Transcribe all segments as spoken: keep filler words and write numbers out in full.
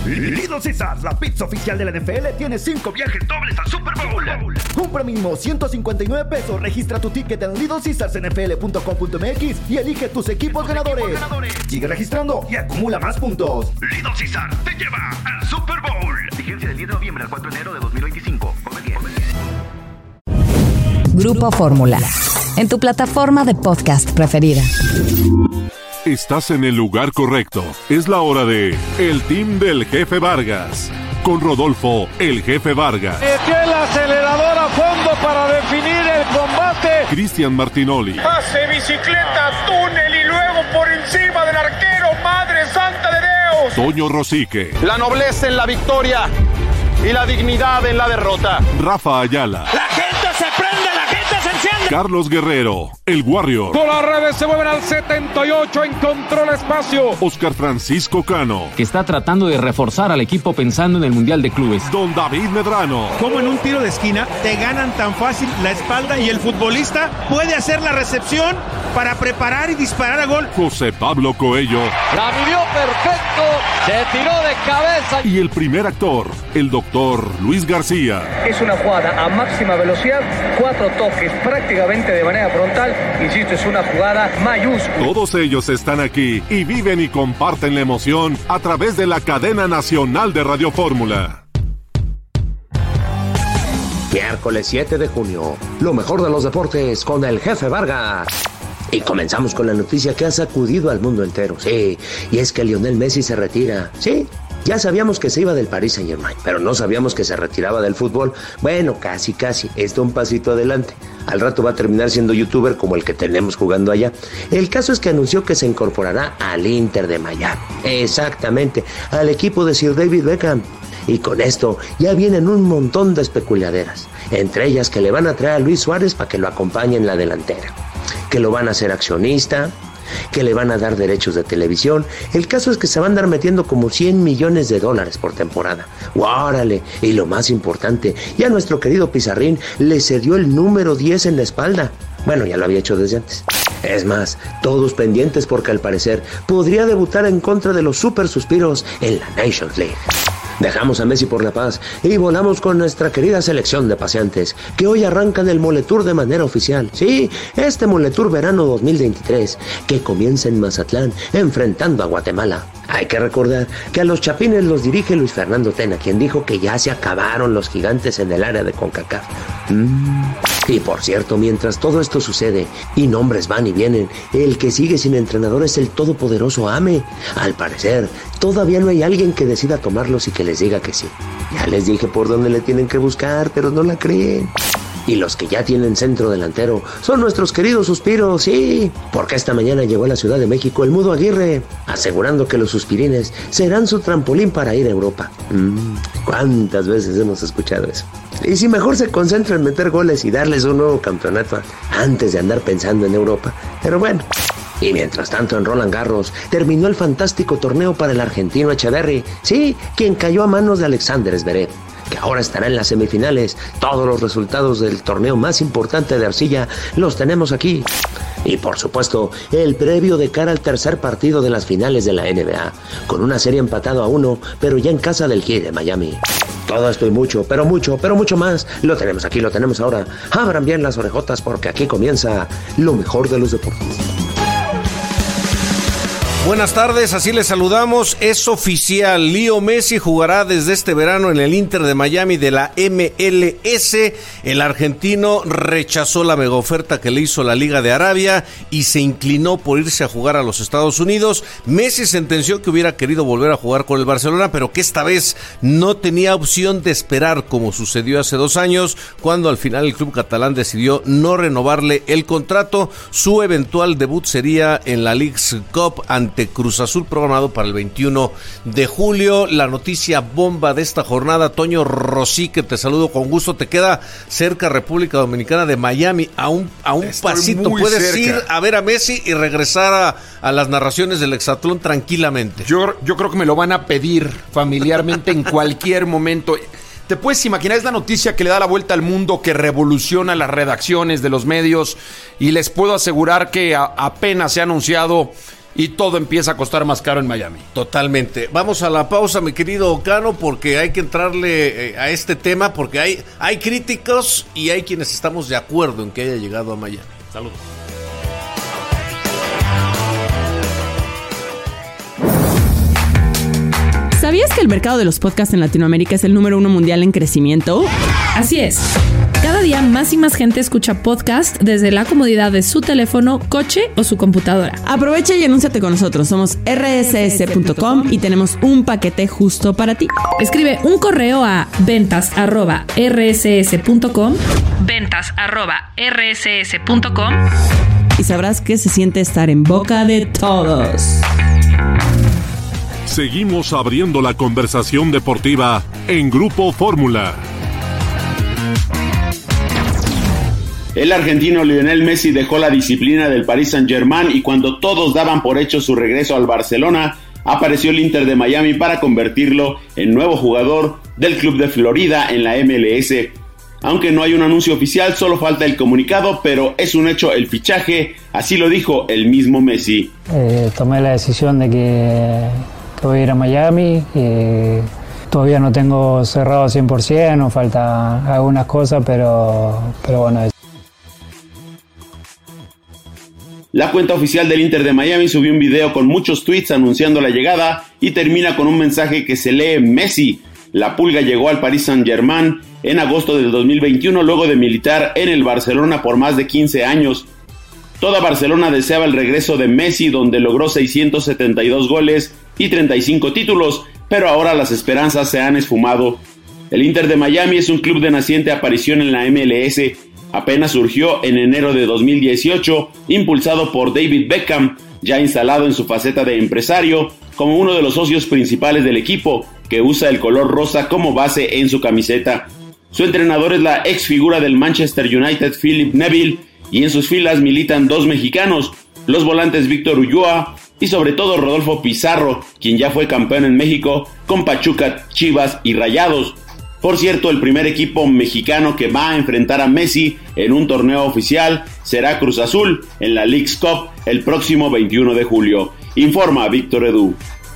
Little Caesars, la pizza oficial de la N F L, tiene cinco viajes dobles al Super Bowl. Compra mínimo ciento cincuenta y nueve pesos, registra tu ticket en little caesars n f l punto com punto m x y elige tus equipos, tus ganadores. equipos ganadores. Sigue registrando y acumula más puntos. Little Caesars te lleva al Super Bowl. Vigencia del diez de noviembre al cuatro de enero de dos mil veinticinco. Come bien. Grupo Fórmula, en tu plataforma de podcast preferida. Estás en el lugar correcto. Es la hora de El Team del Jefe Vargas. Con Rodolfo, el Jefe Vargas. Metió el acelerador a fondo para definir el combate. Cristian Martinoli. Hace bicicleta, túnel y luego por encima del arquero. Madre santa de Dios. Toño Rosique. La nobleza en la victoria y la dignidad en la derrota. Rafa Ayala. La gente se prende, la gente se enciende. Carlos Guerrero, el Warrior. Por las redes se mueven al setenta y ocho, encontró el espacio. Oscar Francisco Cano. Que está tratando de reforzar al equipo pensando en el Mundial de Clubes. Don David Medrano. Como en un tiro de esquina te ganan tan fácil la espalda y el futbolista puede hacer la recepción para preparar y disparar a gol. José Pablo Coello. La vivió perfecto, se tiró de cabeza. Y el primer actor, el doctor Luis García. Es una jugada a máxima velocidad, cuatro toques prácticamente de manera frontal. Insisto, es una jugada mayúscula. Todos ellos están aquí y viven y comparten la emoción a través de la cadena nacional de Radio Fórmula. Miércoles siete de junio, lo mejor de los deportes con el Jefe Vargas. Y comenzamos con la noticia que ha sacudido al mundo entero. Sí, y es que Lionel Messi se retira. Sí, ya sabíamos que se iba del Paris Saint-Germain, pero no sabíamos que se retiraba del fútbol. Bueno, casi, casi. Está un pasito adelante. Al rato va a terminar siendo youtuber como el que tenemos jugando allá. El caso es que anunció que se incorporará al Inter de Miami. Exactamente, al equipo de Sir David Beckham. Y con esto ya vienen un montón de especuladeras. Entre ellas que le van a traer a Luis Suárez para que lo acompañe en la delantera. Que lo van a hacer accionista, que le van a dar derechos de televisión. El caso es que se van a andar metiendo como cien millones de dólares por temporada. ¡Órale! Y lo más importante, ya nuestro querido Pizarrín le cedió el número diez en la espalda. Bueno, ya lo había hecho desde antes. Es más, todos pendientes porque al parecer podría debutar en contra de los super suspiros en la Nations League. Dejamos a Messi por la paz y volamos con nuestra querida selección de paseantes, que hoy arrancan el Moletour de manera oficial. Sí, este Moletour verano dos mil veintitrés, que comienza en Mazatlán, enfrentando a Guatemala. Hay que recordar que a los chapines los dirige Luis Fernando Tena, quien dijo que ya se acabaron los gigantes en el área de CONCACAF. Mm. Y por cierto, mientras todo esto sucede y nombres van y vienen, el que sigue sin entrenador es el todopoderoso AME. Al parecer, todavía no hay alguien que decida tomarlos y que les diga que sí. Ya les dije por dónde le tienen que buscar, pero no la creen. Y los que ya tienen centro delantero son nuestros queridos suspiros, sí, porque esta mañana llegó a la Ciudad de México el Mudo Aguirre, asegurando que los suspirines serán su trampolín para ir a Europa. Mm, ¿Cuántas veces hemos escuchado eso? Y si mejor se concentra en meter goles y darles un nuevo campeonato antes de andar pensando en Europa. Pero bueno. Y mientras tanto en Roland Garros terminó el fantástico torneo para el argentino Echeverry, sí, quien cayó a manos de Alexander Zverev, que ahora estará en las semifinales. Todos los resultados del torneo más importante de arcilla los tenemos aquí. Y por supuesto, el previo de cara al tercer partido de las finales de la N B A, con una serie empatada a uno, pero ya en casa del Heat de Miami. Todo esto y mucho, pero mucho, pero mucho más, lo tenemos aquí, lo tenemos ahora. Abran bien las orejotas porque aquí comienza lo mejor de los deportes. Buenas tardes, así les saludamos. Es oficial, Leo Messi jugará desde este verano en el Inter de Miami de la M L S. El argentino rechazó la mega oferta que le hizo la Liga de Arabia y se inclinó por irse a jugar a los Estados Unidos. Messi sentenció que hubiera querido volver a jugar con el Barcelona, pero que esta vez no tenía opción de esperar, como sucedió hace dos años, cuando al final el club catalán decidió no renovarle el contrato. Su eventual debut sería en la Leagues Cup ante Cruz Azul, programado para el veintiuno de julio. La noticia bomba de esta jornada, Toño Rosique, te saludo con gusto. Te queda cerca República Dominicana de Miami, a un, a un pasito puedes cerca. Ir a ver a Messi y regresar a, a las narraciones del Hexatlón tranquilamente. Yo, yo creo que me lo van a pedir familiarmente en cualquier momento. Te puedes imaginar, es la noticia que le da la vuelta al mundo, que revoluciona las redacciones de los medios, y les puedo asegurar que a, apenas se ha anunciado y todo empieza a costar más caro en Miami. Totalmente. Vamos a la pausa, mi querido Cano, porque hay que entrarle eh, a este tema, porque hay, hay críticos y hay quienes estamos de acuerdo en que haya llegado a Miami. Saludos. ¿Sabías que el mercado de los podcasts en Latinoamérica es el número uno mundial en crecimiento? Así es. Cada día más y más gente escucha podcast desde la comodidad de su teléfono, coche o su computadora. Aprovecha y anúnciate con nosotros. Somos erre ese ese punto com y tenemos un paquete justo para ti. Escribe un correo a ventas arroba erre ese ese punto com ventas arroba erre ese ese punto com y sabrás que se siente estar en boca de todos. Seguimos abriendo la conversación deportiva en Grupo Fórmula. El argentino Lionel Messi dejó la disciplina del Paris Saint-Germain y cuando todos daban por hecho su regreso al Barcelona, apareció el Inter de Miami para convertirlo en nuevo jugador del club de Florida en la eme ele ese. Aunque no hay un anuncio oficial, solo falta el comunicado, pero es un hecho el fichaje, así lo dijo el mismo Messi. Eh, tomé la decisión de que... voy a ir a Miami, eh, todavía no tengo cerrado cien por ciento, nos faltan algunas cosas, pero, pero bueno. La cuenta oficial del Inter de Miami subió un video con muchos tweets anunciando la llegada y termina con un mensaje que se lee Messi. La Pulga llegó al Paris Saint-Germain en agosto del dos mil veintiuno luego de militar en el Barcelona por más de quince años. Toda Barcelona deseaba el regreso de Messi, donde logró seiscientos setenta y dos goles y treinta y cinco títulos, pero ahora las esperanzas se han esfumado. El Inter de Miami es un club de naciente aparición en la eme ele ese. Apenas surgió en enero de dos mil dieciocho, impulsado por David Beckham, ya instalado en su faceta de empresario, como uno de los socios principales del equipo, que usa el color rosa como base en su camiseta. Su entrenador es la ex figura del Manchester United, Philip Neville, y en sus filas militan dos mexicanos, los volantes Víctor Ulloa y sobre todo Rodolfo Pizarro, quien ya fue campeón en México con Pachuca, Chivas y Rayados. Por cierto, el primer equipo mexicano que va a enfrentar a Messi en un torneo oficial será Cruz Azul en la Leagues Cup el próximo veintiuno de julio. Informa Víctor Edu.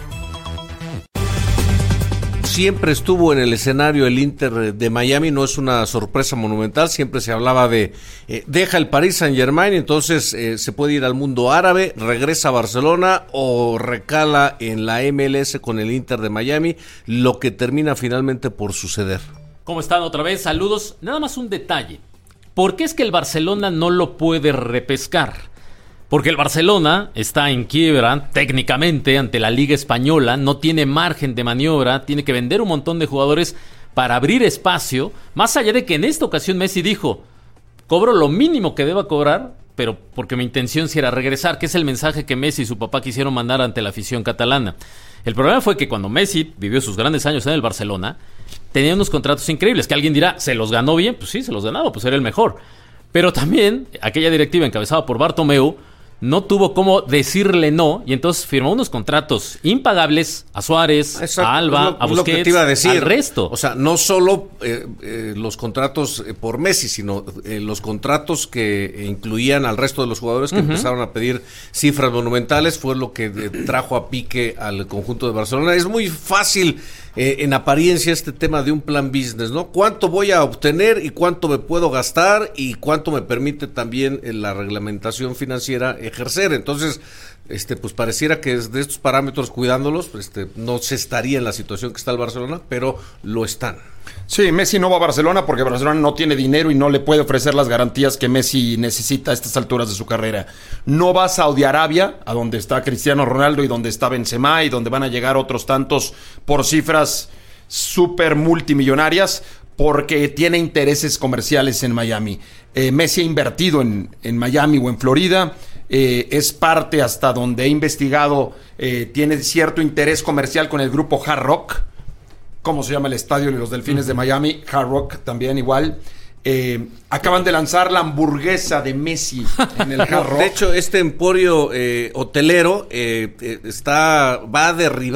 Siempre estuvo en el escenario el Inter de Miami, no es una sorpresa monumental, siempre se hablaba de eh, deja el Paris Saint-Germain, entonces eh, se puede ir al mundo árabe, regresa a Barcelona o recala en la eme ele ese con el Inter de Miami, lo que termina finalmente por suceder. ¿Cómo están otra vez? Saludos. Nada más un detalle. ¿Por qué es que el Barcelona no lo puede repescar? Porque el Barcelona está en quiebra técnicamente ante la Liga Española, no tiene margen de maniobra, tiene que vender un montón de jugadores para abrir espacio, más allá de que en esta ocasión Messi dijo, cobro lo mínimo que deba cobrar, pero porque mi intención sí era regresar, que es el mensaje que Messi y su papá quisieron mandar ante la afición catalana. El problema fue que cuando Messi vivió sus grandes años en el Barcelona, tenía unos contratos increíbles, que alguien dirá, ¿se los ganó bien? Pues sí, se los ganaba, pues era el mejor. Pero también aquella directiva encabezada por Bartomeu no tuvo cómo decirle no, y entonces firmó unos contratos impagables a Suárez, Exacto, a Alba, lo, a Busquets, te iba a decir. al resto. O sea, no solo eh, eh, los contratos por Messi, sino eh, los contratos que incluían al resto de los jugadores que uh-huh. empezaron a pedir cifras monumentales, fue lo que eh, trajo a pique al conjunto de Barcelona. Es muy fácil eh, en apariencia este tema de un plan business, ¿no? ¿Cuánto voy a obtener y cuánto me puedo gastar y cuánto me permite también eh, la reglamentación financiera ejercer? Entonces, este, pues pareciera que de estos parámetros, cuidándolos, este, no se estaría en la situación que está el Barcelona, pero lo están. Sí, Messi no va a Barcelona porque Barcelona no tiene dinero y no le puede ofrecer las garantías que Messi necesita a estas alturas de su carrera. No va a Saudi Arabia, a donde está Cristiano Ronaldo y donde está Benzema y donde van a llegar otros tantos por cifras súper multimillonarias, porque tiene intereses comerciales en Miami. Eh, Messi ha invertido en, en Miami o en Florida. Eh, es parte, hasta donde he investigado, eh, tiene cierto interés comercial con el grupo Hard Rock. ¿Cómo se llama el estadio de los Delfines uh-huh. de Miami? Hard Rock también igual. Eh, acaban de lanzar la hamburguesa de Messi en el Hard Rock. De hecho, este emporio eh, hotelero eh, eh, está va a derribar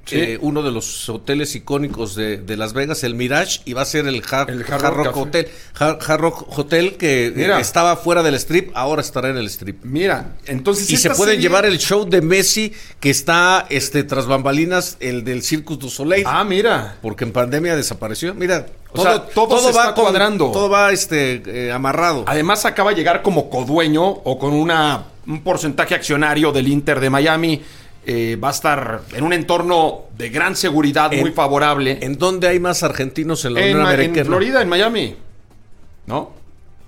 sí. eh, uno de los hoteles icónicos de, de Las Vegas, el Mirage, y va a ser el Hard, el Hard, Hard Rock, Rock Hotel. Hard, Hard Rock Hotel que Mira. estaba fuera del Strip, ahora estará en el Strip. Mira, entonces y se pueden serie... llevar el show de Messi que está este tras bambalinas, el del Circus du Soleil. Ah, mira, porque en pandemia desapareció. Mira, o todo, sea, todo, todo va cuadrando, con, todo va este eh, amarrado. Además acaba de llegar como codueño o con una un porcentaje accionario del Inter de Miami. Eh, va a estar en un entorno de gran seguridad, en, muy favorable. ¿En dónde hay más argentinos en la Unión en, Americana? En Florida, en Miami, ¿no?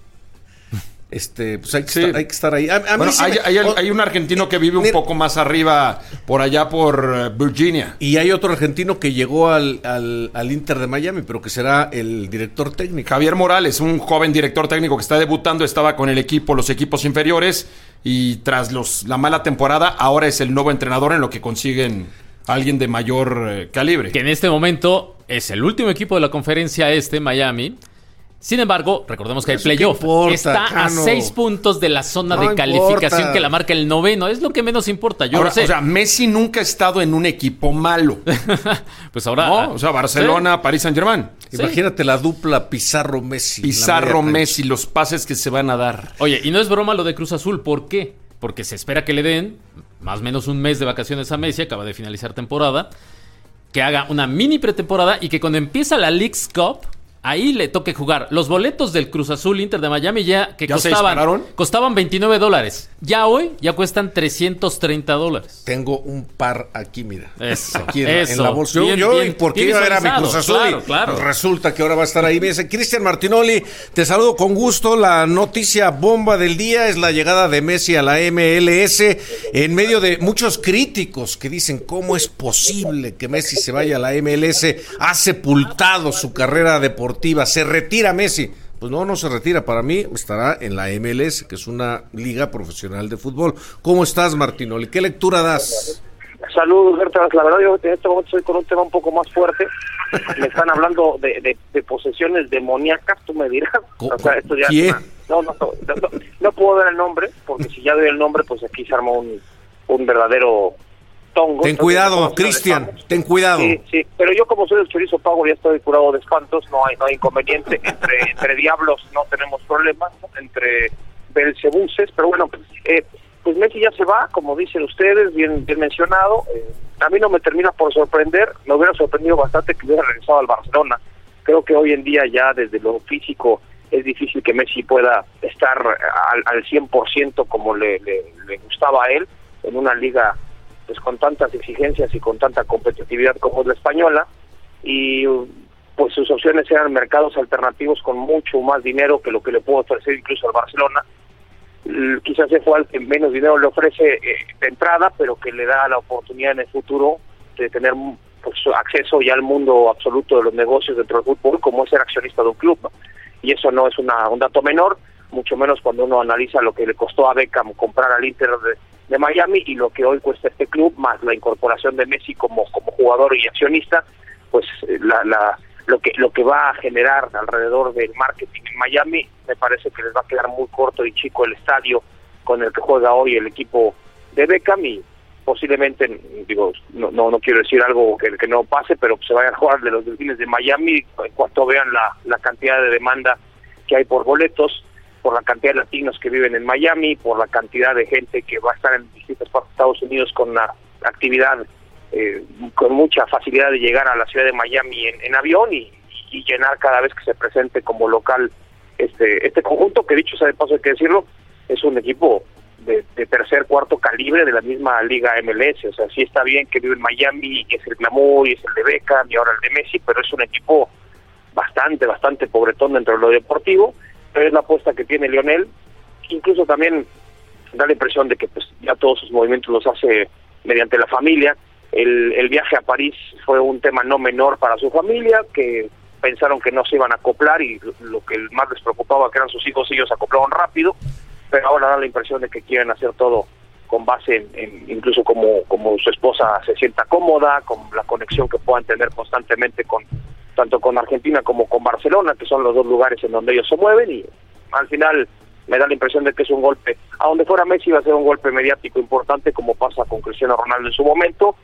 Este, pues hay que, sí. estar, hay que estar ahí. A, a bueno, mí sí hay, me, hay, hay un argentino que vive un mira, poco más arriba, por allá por Virginia. Y hay otro argentino que llegó al, al, al Inter de Miami, pero que será el director técnico. Javier Morales, un joven director técnico que está debutando, estaba con el equipo, los equipos inferiores, y tras los la mala temporada, ahora es el nuevo entrenador en lo que consiguen a alguien de mayor eh, calibre. Que en este momento es el último equipo de la conferencia este, Miami. Sin embargo, recordemos que hay playoff. Está Cano. a seis puntos de la zona no de calificación importa. que la marca el noveno. Es lo que menos importa. Yo ahora, lo sé. O sea, Messi nunca ha estado en un equipo malo. Pues ahora. No, o sea, Barcelona, ¿sí? París Saint-Germain. ¿Sí? Imagínate la dupla Pizarro-Messi. Pizarro-Messi, los pases que se van a dar. Oye, y no es broma lo de Cruz Azul. ¿Por qué? Porque se espera que le den más o menos un mes de vacaciones a Messi. Acaba de finalizar temporada. Que haga una mini pretemporada y que cuando empieza la Leagues Cup, ahí le toque jugar. Los boletos del Cruz Azul Inter de Miami ya que ¿Ya costaban, costaban veintinueve dólares. Ya hoy ya cuestan trescientos treinta dólares. Tengo un par aquí, mira. Eso, aquí en, eso. en la bolsa. Yo, bien, yo bien, ¿por qué iba a ver a mi Cruz Azul? Claro, claro. Resulta que ahora va a estar ahí. Me dice, Cristian Martinoli, te saludo con gusto. La noticia bomba del día es la llegada de Messi a la M L S en medio de muchos críticos que dicen cómo es posible que Messi se vaya a la M L S. Ha sepultado su carrera deportiva. Se retira Messi. Pues no, no se retira. Para mí estará en la M L S, que es una liga profesional de fútbol. ¿Cómo estás, Martinoli? ¿Qué lectura das? Saludos, Bertrand. La verdad, yo en este momento estoy con un tema un poco más fuerte. Me están hablando de, de, de posesiones demoníacas, tú me dirás. O sea, esto ya ¿Quién? No, no, no, no, no puedo dar el nombre, porque si ya doy el nombre, pues aquí se arma un, un verdadero tongo. Ten cuidado, Cristian, ten cuidado. Sí, sí, pero yo como soy del chorizo pago ya estoy curado de espantos, no hay no hay inconveniente. Entre entre diablos no tenemos problemas, ¿no? Entre belcebuces, pero bueno, eh, pues Messi ya se va, como dicen ustedes, bien, bien mencionado. Eh, a mí no me termina por sorprender, me hubiera sorprendido bastante que hubiera regresado al Barcelona. Creo que hoy en día ya desde lo físico es difícil que Messi pueda estar al, al cien por ciento como le, le, le gustaba a él en una liga pues con tantas exigencias y con tanta competitividad como es la española, y pues sus opciones eran mercados alternativos con mucho más dinero que lo que le puede ofrecer incluso al Barcelona. Quizás se fue al que menos dinero le ofrece eh, de entrada, pero que le da la oportunidad en el futuro de tener pues acceso ya al mundo absoluto de los negocios dentro del fútbol, como es ser accionista de un club, ¿no? Y eso no es una, un dato menor, mucho menos cuando uno analiza lo que le costó a Beckham comprar al Inter de, de Miami y lo que hoy cuesta este club, más la incorporación de Messi como como jugador y accionista, pues la, la lo que lo que va a generar alrededor del marketing en Miami, me parece que les va a quedar muy corto y chico el estadio con el que juega hoy el equipo de Beckham, y posiblemente, digo, no no, no quiero decir algo que, que no pase, pero se vayan a jugar de los Delfines de Miami en cuanto vean la, la cantidad de demanda que hay por boletos, por la cantidad de latinos que viven en Miami, por la cantidad de gente que va a estar en distintas partes de Estados Unidos con una actividad eh, con mucha facilidad de llegar a la ciudad de Miami en, en avión y, y llenar cada vez que se presente como local este este conjunto, que dicho sea de paso hay que decirlo, es un equipo de, de tercer, cuarto calibre de la misma liga M L S. O sea, sí está bien que vive en Miami y que es el glamour y es el de Beckham y ahora el de Messi, pero es un equipo bastante, bastante pobretón dentro de lo deportivo. Pero es la apuesta que tiene Lionel. Incluso también da la impresión de que pues ya todos sus movimientos los hace mediante la familia. El, el viaje a París fue un tema no menor para su familia, que pensaron que no se iban a acoplar y lo, lo que más les preocupaba que eran sus hijos, ellos se acoplaron rápido, pero ahora da la impresión de que quieren hacer todo con base en, en incluso como, como su esposa se sienta cómoda, con la conexión que puedan tener constantemente con tanto con Argentina como con Barcelona, que son los dos lugares en donde ellos se mueven, y al final me da la impresión de que es un golpe, a donde fuera Messi va a ser un golpe mediático importante, como pasa con Cristiano Ronaldo en su momento,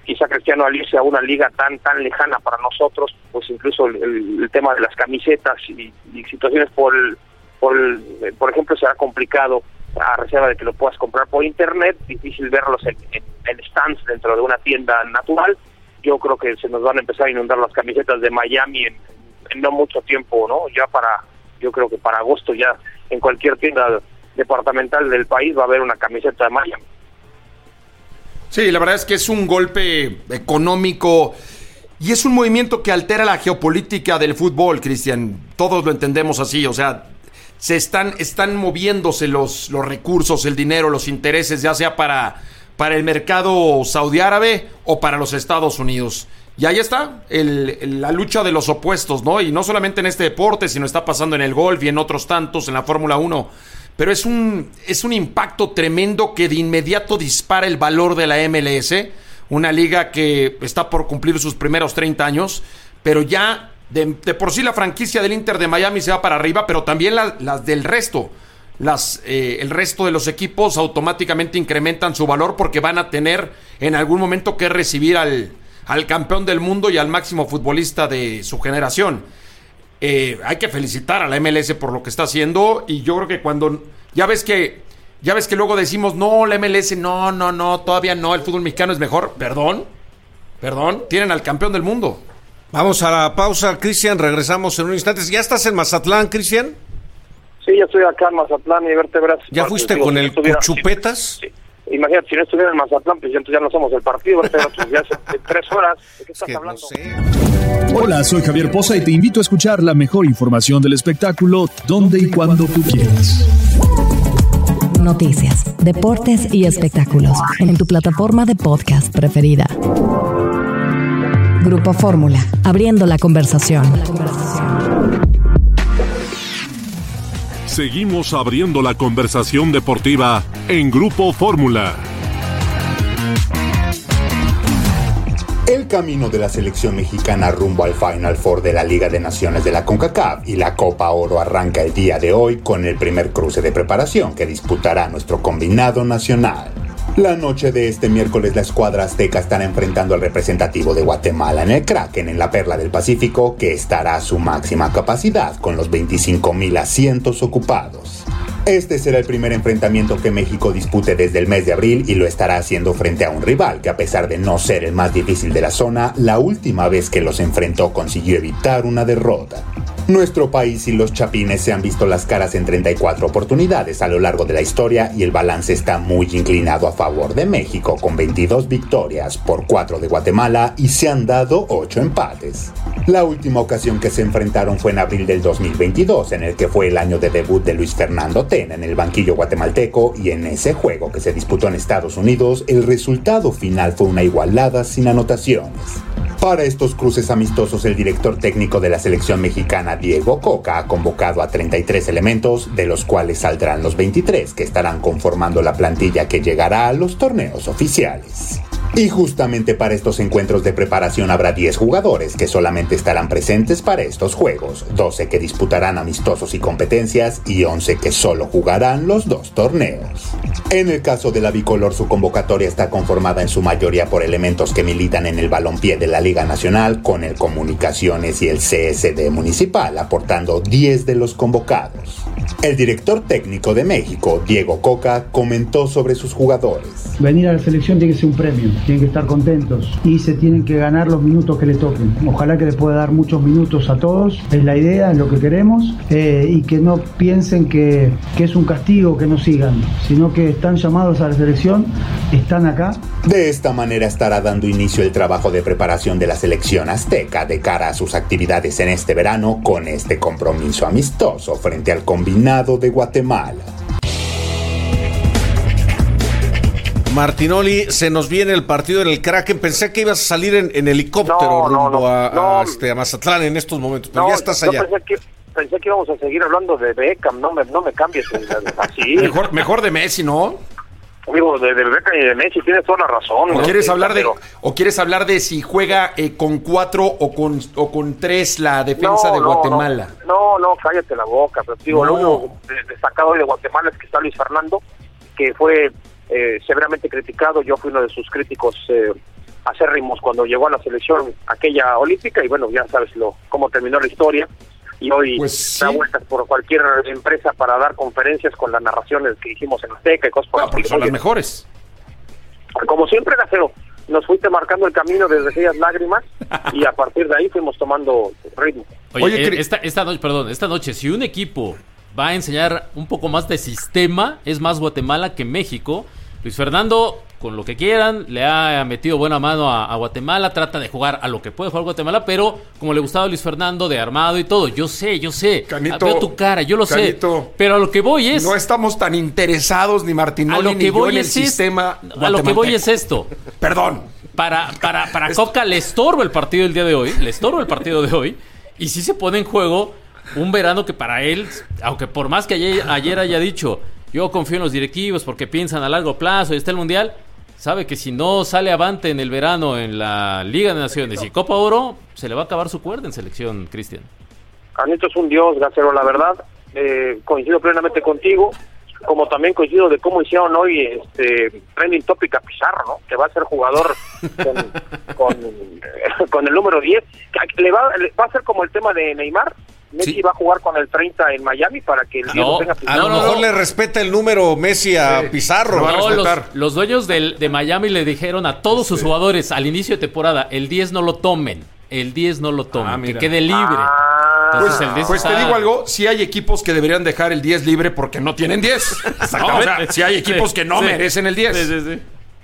quizá Cristiano al irse a una liga tan tan lejana para nosotros, pues incluso el, el, el tema de las camisetas y, y situaciones por el, por el, por ejemplo, será complicado a reserva de que lo puedas comprar por internet, difícil verlos en, en, en stands dentro de una tienda natural. Yo creo que se nos van a empezar a inundar las camisetas de Miami en, en no mucho tiempo, ¿no? Ya para, yo creo que para agosto ya en cualquier tienda departamental del país va a haber una camiseta de Miami. Sí, la verdad es que es un golpe económico y es un movimiento que altera la geopolítica del fútbol, Cristian. Todos lo entendemos así, o sea, se están, están moviéndose los, los recursos, el dinero, los intereses, ya sea para, para el mercado saudí árabe o para los Estados Unidos. Y ahí está el, el, la lucha de los opuestos, ¿no? Y no solamente en este deporte, sino está pasando en el golf y en otros tantos, en la Fórmula uno. Pero es un, es un impacto tremendo que de inmediato dispara el valor de la M L S, una liga que está por cumplir sus primeros treinta años, pero ya de, de por sí la franquicia del Inter de Miami se va para arriba, pero también la, las del resto. Las, eh, el resto de los equipos automáticamente incrementan su valor porque van a tener en algún momento que recibir al, al campeón del mundo y al máximo futbolista de su generación. Eh, hay que felicitar a la M L S por lo que está haciendo, y yo creo que cuando ya ves que ya ves que luego decimos no, la M L S no, no, no, todavía no, el fútbol mexicano es mejor, perdón, perdón, tienen al campeón del mundo. Vamos a la pausa, Cristian, regresamos en un instante. ¿Ya estás en Mazatlán, Cristian? Sí, ya estoy acá en Mazatlán y vértebras. ¿Ya fuiste digo, con si el Cuchupetas? Sí, sí. Imagínate, si no estuviera en Mazatlán, pues entonces ya no somos el partido, pero pues ya hace tres horas. ¿De qué estás es que hablando? No sé. Hola, soy Javier Poza y te invito a escuchar la mejor información del espectáculo donde y cuando tú quieras. Noticias, deportes y espectáculos en tu plataforma de podcast preferida. Grupo Fórmula, abriendo la conversación. Seguimos abriendo la conversación deportiva en Grupo Fórmula. El camino de la selección mexicana rumbo al Final Four de la Liga de Naciones de la CONCACAF y la Copa Oro arranca el día de hoy con el primer cruce de preparación que disputará nuestro combinado nacional. La noche de este miércoles la escuadra azteca estará enfrentando al representativo de Guatemala en el Kraken en la Perla del Pacífico, que estará a su máxima capacidad con los veinticinco mil asientos ocupados. Este será el primer enfrentamiento que México dispute desde el mes de abril y lo estará haciendo frente a un rival que, a pesar de no ser el más difícil de la zona, la última vez que los enfrentó consiguió evitar una derrota. Nuestro país y los chapines se han visto las caras en treinta y cuatro oportunidades a lo largo de la historia y el balance está muy inclinado a favor de México, con veintidós victorias por cuatro de Guatemala y se han dado ocho empates. La última ocasión que se enfrentaron fue en abril del dos mil veintidós, en el que fue el año de debut de Luis Fernando Tena en el banquillo guatemalteco, y en ese juego que se disputó en Estados Unidos, el resultado final fue una igualada sin anotaciones. Para estos cruces amistosos, el director técnico de la selección mexicana, Diego Coca, ha convocado a treinta y tres elementos, de los cuales saldrán los veintitrés que estarán conformando la plantilla que llegará a los torneos oficiales. Y justamente para estos encuentros de preparación habrá diez jugadores que solamente estarán presentes para estos juegos, doce que disputarán amistosos y competencias y once que solo jugarán los dos torneos. En el caso de la bicolor, su convocatoria está conformada en su mayoría por elementos que militan en el balompié de la Liga Nacional, con el Comunicaciones y el C S D Municipal aportando diez de los convocados. El director técnico de México, Diego Coca, comentó sobre sus jugadores. Venir a la selección tiene que ser un premio, tienen que estar contentos y se tienen que ganar los minutos que le toquen. Ojalá que les pueda dar muchos minutos a todos, es la idea, es lo que queremos, eh, y que no piensen que, que es un castigo que no sigan, sino que están llamados a la selección, están acá. De esta manera estará dando inicio el trabajo de preparación de la selección azteca de cara a sus actividades en este verano, con este compromiso amistoso frente al combinado de Guatemala. Martinoli, se nos viene el partido en el Kraken. Pensé que ibas a salir en, en helicóptero no, rumbo no, no, a, no. A, este, a Mazatlán en estos momentos, pero no, ya estás yo allá. Pensé que, pensé que íbamos a seguir hablando de Beckham, no me, no me cambies así. Mejor, mejor de Messi, ¿no? Digo, de, de Beckham y de Messi tienes toda la razón. ¿O ¿no? quieres Sí, hablar de pero... o quieres hablar de si juega eh, con cuatro o con o con tres la defensa no, de no, Guatemala? No, no, no, cállate la boca. Pero digo, No. lo único destacado hoy de Guatemala es que está Luis Fernando, que fue eh, severamente criticado. Yo fui uno de sus críticos eh, acérrimos cuando llegó a la selección aquella olímpica, y bueno, ya sabes lo cómo terminó la historia, y hoy pues sí. da vueltas por cualquier empresa para dar conferencias con las narraciones que hicimos en Azteca y cosas por ah, porque son las mejores. Como siempre, Gacero, nos fuiste marcando el camino desde aquellas lágrimas y a partir de ahí fuimos tomando ritmo. Oye, Oye eh, esta, esta noche, perdón, esta noche, si un equipo va a enseñar un poco más de sistema, es más Guatemala que México. Luis Fernando, con lo que quieran, le ha metido buena mano a, a Guatemala, trata de jugar a lo que puede jugar Guatemala, pero como le gustaba a Luis Fernando, de armado y todo, yo sé, yo sé, Canito, veo tu cara, yo lo Canito, sé, pero a lo que voy es... No estamos tan interesados, ni Martinoli, ni yo en el sistema guatemalteco. A lo que voy es esto. Perdón. Para, para, para Coca le estorba el partido del día de hoy, le estorba el partido de hoy, y sí se pone en juego un verano que para él, aunque por más que ayer, ayer haya dicho... Yo confío en los directivos porque piensan a largo plazo y está el Mundial. Sabe que si no sale avante en el verano en la Liga de Naciones y Copa Oro, se le va a acabar su cuerda en selección, Cristian. Canito es un dios, Gacero, la verdad. Eh, coincido plenamente contigo. Como también coincido de cómo hicieron hoy este trending topic a Pizarro, ¿no? Que va a ser jugador con, con, con el número diez. Le va, le va a ser como el tema de Neymar. Messi sí. va a jugar con el treinta en Miami para que el no, Diego tenga Pizarro. A lo no, mejor no. le respeta el número Messi a sí. Pizarro. No, los, los dueños del, de Miami le dijeron a todos sí. sus jugadores al inicio de temporada, el diez no lo tomen, el diez no lo tomen, ah, que quede libre. Ah, Entonces, el diez pues está... te digo algo, sí hay equipos que deberían dejar el diez libre porque no tienen diez. Exactamente. No, o sea, sí hay equipos sí, que no sí. merecen el diez. Sí, sí, sí.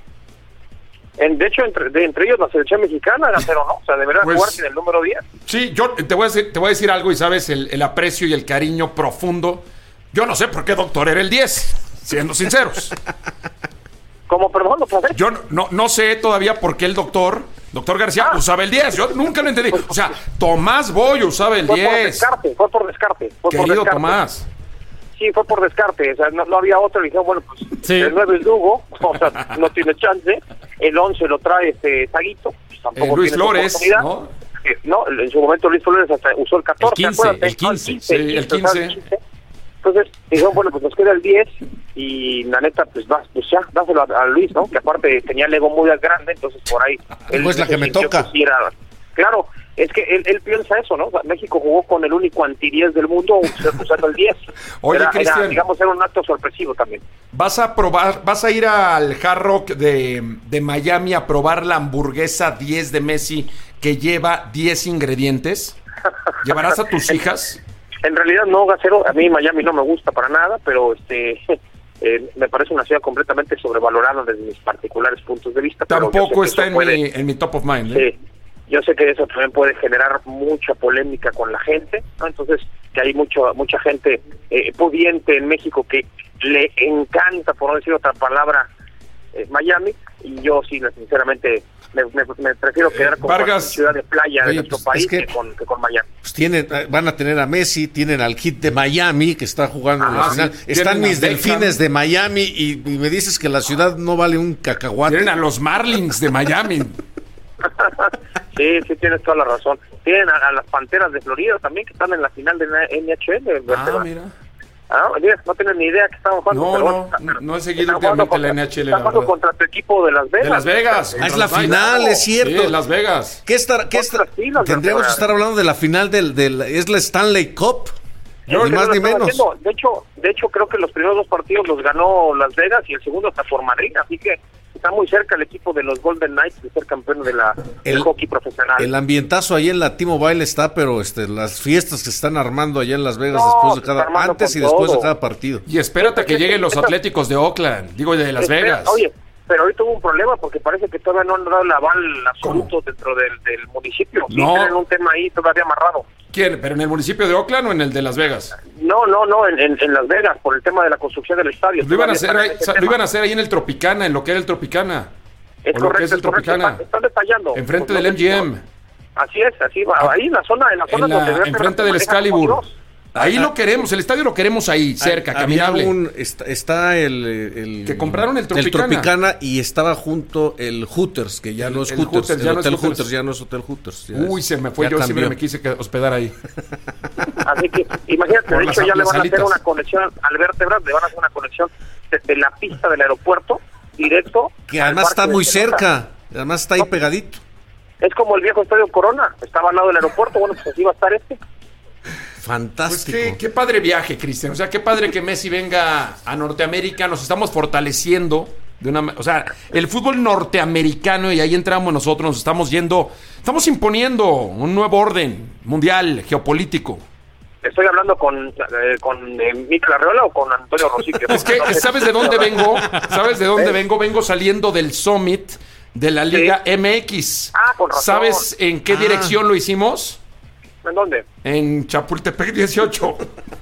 En, de hecho, entre, de, entre ellos la selección mexicana, Gacero, ¿no? O sea, debería pues, jugar sin el número diez. Sí, yo te voy a decir, te voy a decir algo y sabes, el, el aprecio y el cariño profundo. Yo no sé por qué Doctor era el diez, siendo sinceros. ¿Cómo, perdón, no puedo Yo no, no, no sé todavía por qué el doctor, doctor García, ah. usaba el diez. Yo nunca lo entendí. O sea, Tomás Boyo usaba el fue diez. Por descarte, fue por descarte. Fue Querido por descarte. Tomás. Sí, fue por descarte, o sea, no, no había otro, y dijeron, bueno, pues sí. el nueve es Lugo, o sea, no tiene chance, el once lo trae este Zaguito, pues tampoco eh, Luis tiene Flores, ¿no? Eh, no, en su momento Luis Flores hasta usó el catorce, el quince, el quince, no, el quince, sí, el quince. el quince. Entonces, dijeron, bueno, pues nos queda el diez, y la neta, pues, va, pues ya, dáselo a, a Luis, ¿no? Que aparte tenía el ego muy grande, entonces por ahí... Él, pues la que me toca. Que sí era, claro, es que él, él piensa eso, ¿no? O sea, México jugó con el único anti-diez del mundo usando el diez. Oye, era, Cristian, era, digamos, era un acto sorpresivo también. ¿Vas a probar, vas a ir al Hard Rock de, de Miami a probar la hamburguesa diez de Messi que lleva diez ingredientes? ¿Llevarás a tus hijas? En realidad no, Gacero, a mí Miami no me gusta para nada, pero este... Eh, me parece una ciudad completamente sobrevalorada desde mis particulares puntos de vista. Tampoco está en, puede, mi, en mi top of mind. ¿eh? Sí, yo sé que eso también puede generar mucha polémica con la gente, ¿no? Entonces, que hay mucho, mucha gente eh, pudiente en México que le encanta, por no decir otra palabra, eh, Miami, y yo sí, sinceramente... Me, me, me prefiero quedar con Vargas, una ciudad de playa oye, de nuestro pues, país es que, que, con, que con Miami. Pues tienen, van a tener a Messi, tienen al Heat de Miami que está jugando ah, en la sí, final. Están mis delfines de Miami y, y me dices que la ciudad no vale un cacahuate. Tienen a los Marlins de Miami. Sí, sí, tienes toda la razón. Tienen a, a las Panteras de Florida también que están en la final de N H L. Ah, mira. Ah, mira, no tienen ni idea que estaban jugando. No, pero, no, no, no he seguido últimamente la N H L. Están jugando contra tu equipo de Las Vegas. De Las Vegas. Ah, es la final, no, es cierto. Sí, Las Vegas. ¿Qué estar, qué estar, tendríamos que estar hablando de la final del, del es la Stanley Cup. Yo ni más ni menos. Haciendo. De hecho, de hecho creo que los primeros dos partidos los ganó Las Vegas y el segundo hasta por Madrid, así que está muy cerca el equipo de los Golden Knights de ser campeón de la el, del hockey profesional. El ambientazo ahí en la T-Mobile está, pero este las fiestas que se están armando allá en Las Vegas no, después de cada antes y después todo. de cada partido. Y espérate que lleguen los Atléticos de Oakland, digo de Las Espera, Vegas. Oye, pero hoy tuvo un problema porque parece que todavía no han dado el aval absoluto ¿Cómo? dentro del, del municipio. No. Tienen un tema ahí todavía amarrado. ¿Quién? ¿Pero en el municipio de Oakland o en el de Las Vegas? No, no, no, en, en, en Las Vegas, por el tema de la construcción del estadio. Pues lo, iban a hacer ahí, lo iban a hacer ahí en el Tropicana, en lo que era el Tropicana. Es o correcto, lo que es el es correcto, Tropicana. Están, están detallando. Enfrente del M G M. Así es, así va. Ah, ahí en la zona, en la zona en la, donde enfrente del Excalibur. Ahí ah, lo queremos, el estadio lo queremos ahí, cerca, caminable. Un, está, está el, el... Que compraron el Tropicana. El Tropicana y estaba junto el Hooters, que ya el, no es el Hooters. Hooters el ya Hotel no es Hooters ya no es Hotel Hooters. Uy, es, se me fue, yo cambió. siempre me quise hospedar ahí. Así que, imagínate, de hecho ya le van a hacer una conexión al vértebra, le van a hacer una conexión desde la pista del aeropuerto, directo. Que además está muy cerca. Además está ahí no, pegadito. Es como el viejo Estadio Corona, estaba al lado del aeropuerto, bueno, pues así va a estar este. Fantástico. Pues qué, qué padre viaje, Cristian. O sea, qué padre que Messi venga a Norteamérica. Nos estamos fortaleciendo de una, o sea, el fútbol norteamericano, y ahí entramos nosotros, nos estamos yendo, estamos imponiendo un nuevo orden mundial, geopolítico. ¿Estoy hablando con, eh, con eh, Mikel Arreola o con Antonio Rosique? Es que, ¿sabes de dónde vengo? ¿Sabes de dónde ¿Eh? vengo? Vengo saliendo del Summit de la Liga sí. M X. Ah, con razón. ¿Sabes en qué ah. dirección lo hicimos? ¿En dónde? En Chapultepec dieciocho.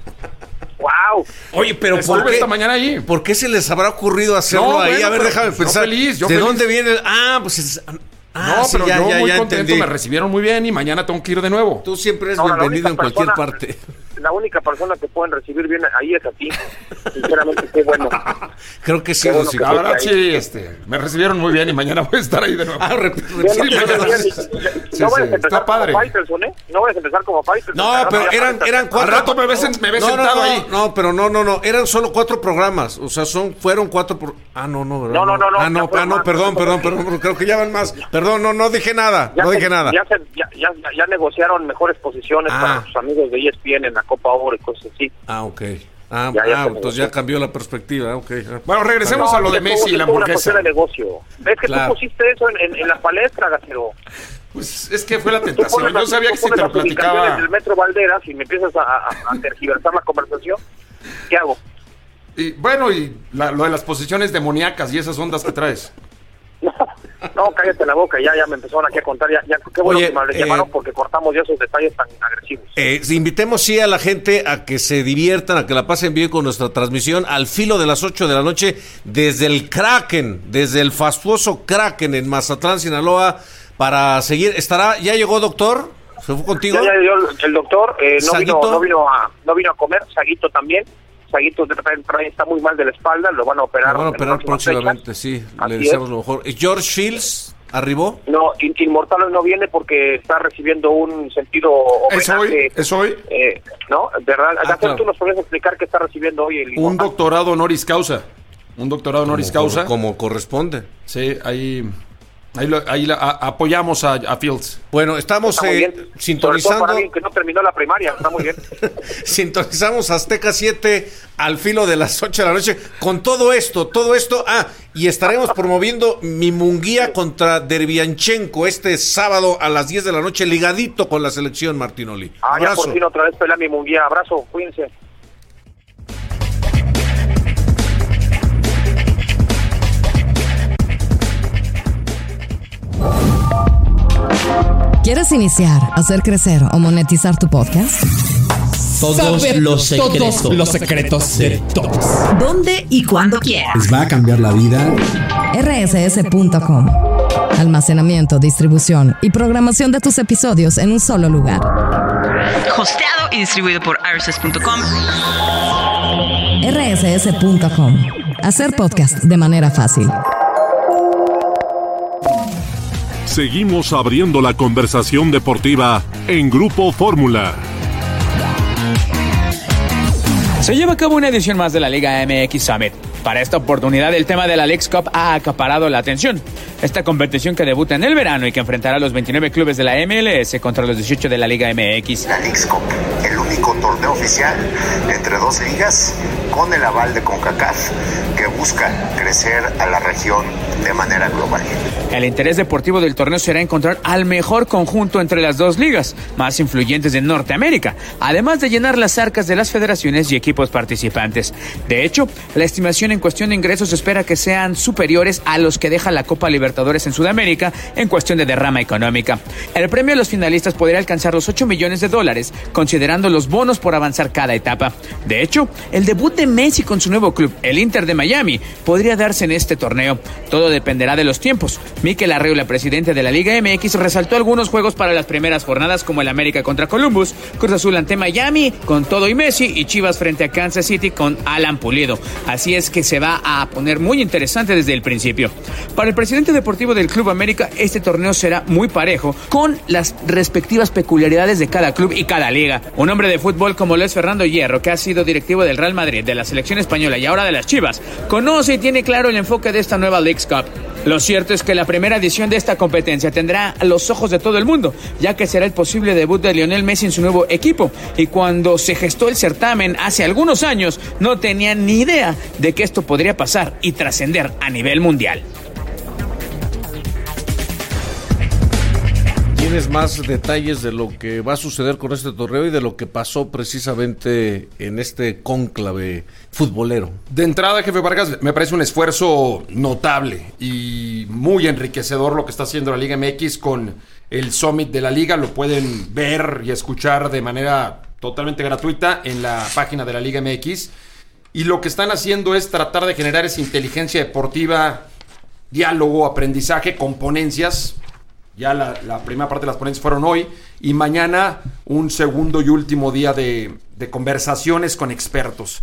Wow. Oye, pero Estuve ¿por qué, esta mañana allí? ¿por qué se les habrá ocurrido hacerlo no, ahí? Bueno, a ver, pero, déjame pensar. Yo feliz, yo ¿De feliz. dónde viene? El... Ah, pues es... Ah, no, sí, pero ya, yo ya, muy ya contento, entendí. Me recibieron muy bien y mañana tengo que ir de nuevo. Tú siempre eres no, bienvenido en cualquier persona, parte. La única persona que pueden recibir bien ahí es a ti. Sinceramente, qué bueno. Creo que sí. Bueno, que la verdad, sí, este, me recibieron muy bien y mañana voy a estar ahí de nuevo. Ah, rep- bueno, sí, mañana, sí, sí, sí, no vayas sí, a empezar como Faitelson, ¿eh? No vayas a empezar como Faitelson. No, pero eran, eran cuatro. Al rato me ves, me ves no, sentado no, no, ahí. No, pero no, no, no. Eran solo cuatro programas. O sea, son, fueron cuatro. Pro... Ah, no, no, ¿verdad? No, no, no. no ah, no, ah, no, perdón, perdón, perdón. Creo que ya van más. Perdón, no, no dije nada. Ya no se, dije nada. Ya, se, ya, ya, ya negociaron mejores posiciones ah. para sus amigos de E S P N en la Copa Oro y cosas así. Ah, ok. Ah, ya, ya ah entonces ya cambió la perspectiva. Okay. Bueno, regresemos no, a lo de Messi y la hamburguesa. De negocio. Es que claro. tú pusiste eso en, en, en la palestra, Gacero. Pues es que fue la tentación. Yo sabía que si te lo platicaba. En el Metro Valderas y me empiezas a, a, a tergiversar la conversación, ¿qué hago? Y bueno, y la, lo de las posiciones demoníacas y esas ondas que traes. No, no, cállate la boca, ya, ya me empezaron aquí a contar, ya, ya qué bueno Oye, que me eh, llamaron porque cortamos ya esos detalles tan agresivos. Eh, invitemos sí a la gente a que se diviertan, a que la pasen bien con nuestra transmisión al filo de las ocho de la noche desde el Kraken, desde el fastuoso Kraken en Mazatlán, Sinaloa, para seguir. Estará, ¿ya llegó doctor? ¿Se fue contigo? Ya, ya llegó el doctor, eh, no, vino, no, vino a, no vino a comer, Saguito también. Saguito está muy mal de la espalda, lo van a operar. Lo van a operar próximamente, fechas. Sí, Así le deseamos es. lo mejor. ¿George Fields arribó? No, Inmortales no viene porque está recibiendo un sentido homenaje. ¿Es hoy? ¿Es hoy? Eh, ¿No? ¿Verdad? Ah, claro. ¿Tú nos podrías explicar qué está recibiendo hoy el Inmortal? Un doctorado honoris causa. Un doctorado honoris como, causa. Como corresponde. Sí, ahí... Ahí, lo, ahí la, a, apoyamos a, a Fields. Bueno, estamos eh, sintonizando. Para alguien que no terminó la primaria, está muy bien. Sintonizamos Azteca siete al filo de las ocho de la noche. Con todo esto, todo esto. Ah, y estaremos promoviendo mi Munguía contra Dervianchenko este sábado a las diez de la noche, ligadito con la selección, Martinoli. Ah, abrazo. Ya por fin otra vez pelea mi Munguía. Abrazo, cuídense. ¿Quieres iniciar, hacer crecer o monetizar tu podcast? Todos Saber los secretos. Todos los secretos de todos. ¿Dónde y cuándo quieras? Les va a cambiar la vida. R S S punto com. Almacenamiento, distribución y programación de tus episodios en un solo lugar. Hosteado y distribuido por R S S punto com. R S S punto com. Hacer podcast de manera fácil. Seguimos abriendo la conversación deportiva en Grupo Fórmula. Se lleva a cabo una edición más de la Liga M X Summit. Para esta oportunidad, el tema de la Leagues Cup ha acaparado la atención. Esta competición que debuta en el verano y que enfrentará a los veintinueve clubes de la M L S contra los dieciocho de la Liga M X. La Leagues Cup, el único torneo oficial entre dos ligas con el aval de CONCACAF que busca crecer a la región de manera global. El interés deportivo del torneo será encontrar al mejor conjunto entre las dos ligas más influyentes de Norteamérica, además de llenar las arcas de las federaciones y equipos participantes. De hecho, la estimación en cuestión de ingresos espera que sean superiores a los que deja la Copa Libertadores en Sudamérica en cuestión de derrama económica. El premio a los finalistas podría alcanzar los ocho millones de dólares, considerando los bonos por avanzar cada etapa. De hecho, el debut de Messi con su nuevo club, el Inter de Miami, podría darse en este torneo. Todo dependerá de los tiempos. Mikel Arreola, presidente de la Liga M X, resaltó algunos juegos para las primeras jornadas, como el América contra Columbus, Cruz Azul ante Miami con todo y Messi, y Chivas frente a Kansas City con Alan Pulido. Así es que se va a poner muy interesante desde el principio. Para el presidente deportivo del Club América, este torneo será muy parejo, con las respectivas peculiaridades de cada club y cada liga. Un hombre de fútbol como lo es Fernando Hierro, que ha sido directivo del Real Madrid, de la selección española y ahora de las Chivas, conoce y tiene claro el enfoque de esta nueva Leagues Cup. Lo cierto es que la primera edición de esta competencia tendrá los ojos de todo el mundo, ya que será el posible debut de Lionel Messi en su nuevo equipo. Y cuando se gestó el certamen hace algunos años, no tenían ni idea de que esto podría pasar y trascender a nivel mundial. ¿Tienes más detalles de lo que va a suceder con este torneo y de lo que pasó precisamente en este cónclave futbolero? De entrada, jefe Vargas, me parece un esfuerzo notable y muy enriquecedor lo que está haciendo la Liga M X con el Summit de la Liga. Lo pueden ver y escuchar de manera totalmente gratuita en la página de la Liga M X. Y lo que están haciendo es tratar de generar esa inteligencia deportiva, diálogo, aprendizaje con ponencias. Ya la, la primera parte de las ponencias fueron hoy y mañana un segundo y último día de, de conversaciones con expertos.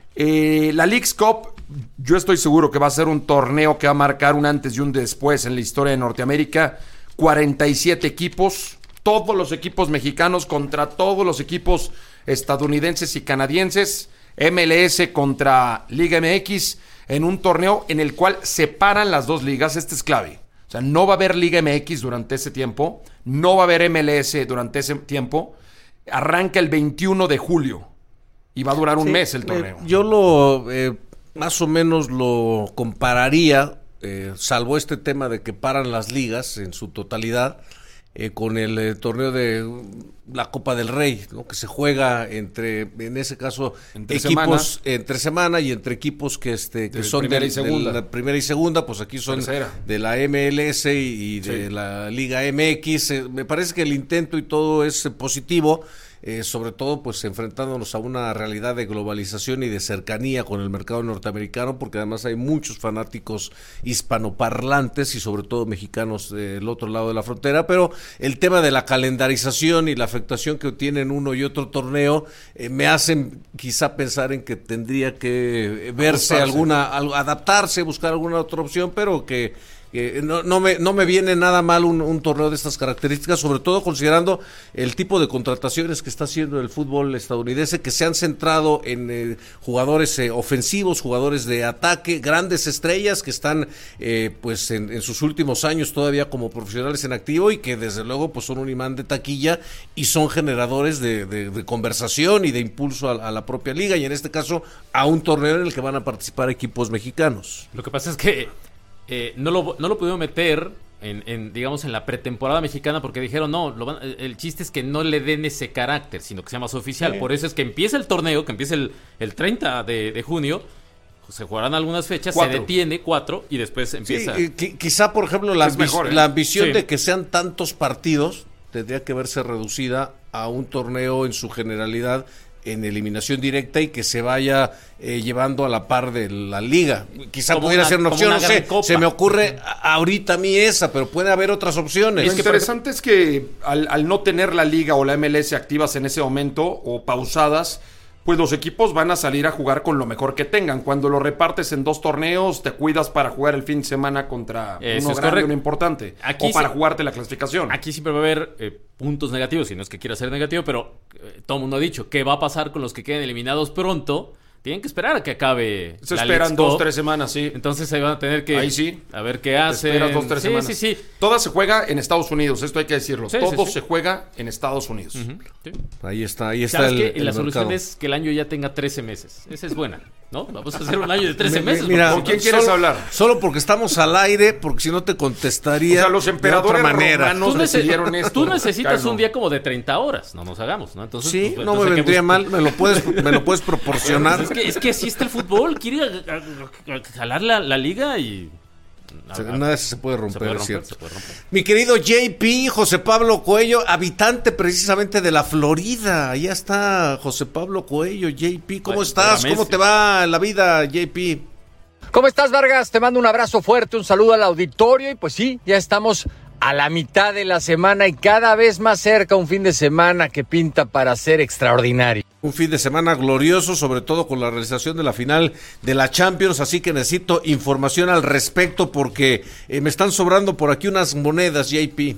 Eh, la Leagues Cup, yo estoy seguro que va a ser un torneo que va a marcar un antes y un después en la historia de Norteamérica. cuarenta y siete equipos, todos los equipos mexicanos contra todos los equipos estadounidenses y canadienses. M L S contra Liga M X en un torneo en el cual separan las dos ligas. Este es clave. O sea, no va a haber Liga M X durante ese tiempo, no va a haber M L S durante ese tiempo. Arranca el veintiuno de julio y va a durar un sí, mes el torneo. Eh, yo lo, eh, más o menos lo compararía, eh, salvo este tema de que paran las ligas en su totalidad, eh, con el eh, torneo de la Copa del Rey, ¿no? Que se juega entre, en ese caso, entre equipos semana. entre semana y entre equipos que este que de son de, de la primera y segunda, pues aquí son Tercera. de la M L S y, y de sí. la Liga M X. Eh, me parece que el intento y todo es eh, positivo. Eh, sobre todo pues enfrentándonos a una realidad de globalización y de cercanía con el mercado norteamericano, porque además hay muchos fanáticos hispanoparlantes y sobre todo mexicanos del otro lado de la frontera, pero el tema de la calendarización y la afectación que tienen uno y otro torneo eh, me hacen quizá pensar en que tendría que verse Ajustarse. alguna, adaptarse, buscar alguna otra opción, pero que que no, no me no me viene nada mal un, un torneo de estas características, sobre todo considerando el tipo de contrataciones que está haciendo el fútbol estadounidense, que se han centrado en eh, jugadores eh, ofensivos, jugadores de ataque, grandes estrellas que están eh, pues en, en sus últimos años todavía como profesionales en activo y que desde luego pues son un imán de taquilla y son generadores de, de, de conversación y de impulso a, a la propia liga, y en este caso a un torneo en el que van a participar equipos mexicanos. Lo que pasa es que Eh, no lo no lo pudieron meter en, en digamos en la pretemporada mexicana porque dijeron no, lo van, el chiste es que no le den ese carácter, sino que sea más oficial. Sí. Por eso es que empieza el torneo, que empieza el, el treinta de, de junio, se jugarán algunas fechas, cuatro. se detiene cuatro y después empieza. Sí, qu- quizá por ejemplo la, ambi- mejor, ¿eh? la ambición sí. de que sean tantos partidos tendría que verse reducida a un torneo en su generalidad en eliminación directa y que se vaya eh, llevando a la par de la liga. Quizá como pudiera una, ser una opción, una no sé, copa. Se me ocurre ahorita a mí esa, pero puede haber otras opciones. Lo interesante es que al, al no tener la liga o la M L S activas en ese momento o pausadas, pues los equipos van a salir a jugar con lo mejor que tengan. Cuando lo repartes en dos torneos, te cuidas para jugar el fin de semana contra Eso uno grande, uno importante. Aquí o para sí, jugarte la clasificación. Aquí siempre va a haber eh, puntos negativos, si no es que quiera ser negativo, pero eh, todo el mundo ha dicho, ¿qué va a pasar con los que queden eliminados pronto? Tienen que esperar a que acabe. Se esperan dos, tres semanas, sí. Entonces se van a tener que. Ahí sí. A ver qué hacen. Esperas dos, tres sí, semanas. Sí, sí, Toda se juega en Estados Unidos, esto hay que decirlo. Sí, Todo sí, sí. se juega en Estados Unidos. Uh-huh. Sí. Ahí está, ahí está ¿Sabes el, qué? el La mercado. solución es que el año ya tenga trece meses. Esa es buena, ¿no? Vamos a hacer un año de trece Me- meses. mira, ¿Con quién solo- quieres hablar? Solo porque estamos al aire, porque si no te contestaría O sea, los emperadores de otra manera. romanos Tú, nece- decidieron esto. tú necesitas Carlos. un día como de treinta horas, no nos hagamos, ¿no? Entonces, Sí, pues, no entonces me hay que vendría bus- mal, me lo puedes, me lo puedes proporcionar. Es que, es que así está el fútbol, quiere a- a- a- a jalar la, la liga y... Se- Nada de eso se puede romper, Se puede es romper, cierto. se puede romper. Mi querido J P, José Pablo Coello, habitante precisamente de la Florida. Ahí está José Pablo Coello. J P, ¿cómo Bueno, estás? para ¿Cómo Messi. te va la vida, J P? ¿Cómo estás, Vargas? Te mando un abrazo fuerte, un saludo al auditorio y pues sí, ya estamos a la mitad de la semana y cada vez más cerca un fin de semana que pinta para ser extraordinario. Un fin de semana glorioso, sobre todo con la realización de la final de la Champions, así que necesito información al respecto porque eh, me están sobrando por aquí unas monedas, J P.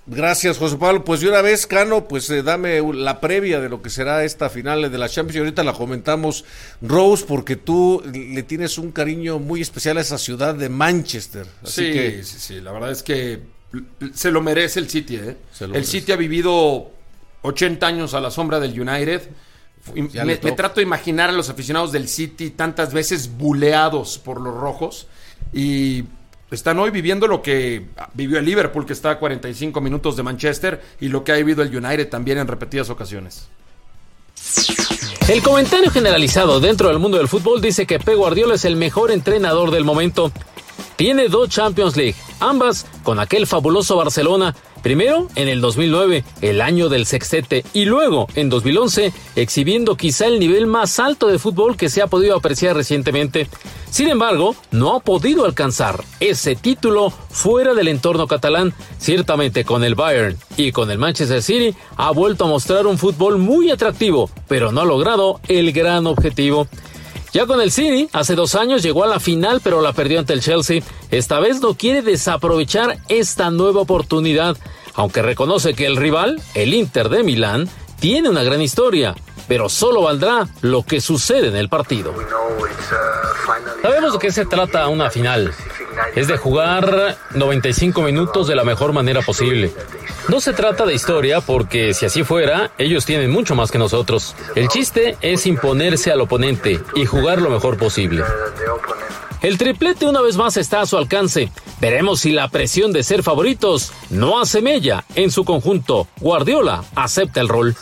Gracias, José Pablo. Pues de una vez, Cano, pues eh, dame la previa de lo que será esta final de la Champions. Y ahorita la comentamos, Rose, porque tú le tienes un cariño muy especial a esa ciudad de Manchester. Así sí, que... sí, sí. La verdad es que se lo merece el City, ¿eh? El merece. City ha vivido ochenta años a la sombra del United. Me, me trato de imaginar a los aficionados del City tantas veces buleados por los rojos y están hoy viviendo lo que vivió el Liverpool, que está a cuarenta y cinco minutos de Manchester, y lo que ha vivido el United también en repetidas ocasiones. El comentario generalizado dentro del mundo del fútbol dice que Pep Guardiola es el mejor entrenador del momento. Tiene dos Champions League, ambas con aquel fabuloso Barcelona. Primero en el dos mil nueve, el año del sextete, y luego en dos mil once, exhibiendo quizá el nivel más alto de fútbol que se ha podido apreciar recientemente. Sin embargo, no ha podido alcanzar ese título fuera del entorno catalán. Ciertamente con el Bayern y con el Manchester City ha vuelto a mostrar un fútbol muy atractivo, pero no ha logrado el gran objetivo. Ya con el City, hace dos años llegó a la final, pero la perdió ante el Chelsea. Esta vez no quiere desaprovechar esta nueva oportunidad, aunque reconoce que el rival, el Inter de Milán, tiene una gran historia, pero solo valdrá lo que sucede en el partido. Sabemos de qué se trata una final. Es de jugar noventa y cinco minutos de la mejor manera posible. No se trata de historia porque si así fuera, ellos tienen mucho más que nosotros. El chiste es imponerse al oponente y jugar lo mejor posible. El triplete una vez más está a su alcance. Veremos si la presión de ser favoritos no hace mella en su conjunto. Guardiola acepta el rol.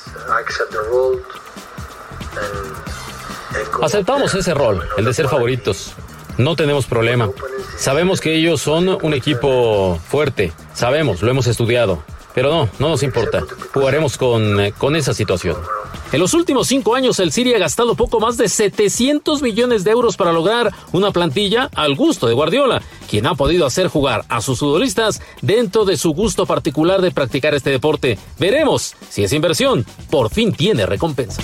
Aceptamos ese rol, el de ser favoritos. No tenemos problema. Sabemos que ellos son un equipo fuerte. Sabemos, lo hemos estudiado. Pero no, no nos importa. Jugaremos con, con esa situación. En los últimos cinco años, el City ha gastado poco más de setecientos millones de euros para lograr una plantilla al gusto de Guardiola, quien ha podido hacer jugar a sus futbolistas dentro de su gusto particular de practicar este deporte. Veremos si esa inversión por fin tiene recompensa.